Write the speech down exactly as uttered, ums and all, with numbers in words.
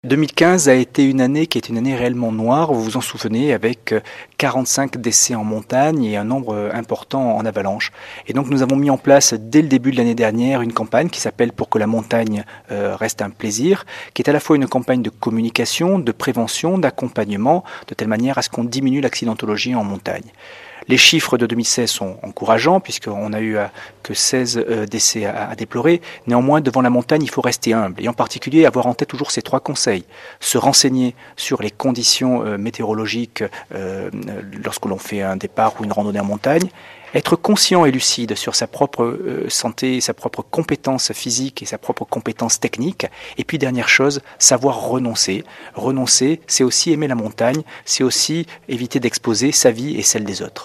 deux mille quinze a été une année qui est une année réellement noire, vous vous en souvenez, avec quarante-cinq décès en montagne et un nombre important en avalanche. Et donc nous avons mis en place dès le début de l'année dernière une campagne qui s'appelle Pour que la montagne euh, reste un plaisir, qui est à la fois une campagne de communication, de prévention, d'accompagnement, de telle manière à ce qu'on diminue l'accidentologie en montagne. Les chiffres de deux mille seize sont encourageants puisqu'on n'a eu que seize décès à déplorer. Néanmoins, devant la montagne, il faut rester humble et en particulier avoir en tête toujours ces trois conseils. Se renseigner sur les conditions météorologiques lorsque l'on fait un départ ou une randonnée en montagne. Être conscient et lucide sur sa propre santé, sa propre compétence physique et sa propre compétence technique. Et puis dernière chose, savoir renoncer. Renoncer, c'est aussi aimer la montagne, c'est aussi éviter d'exposer sa vie et celle des autres.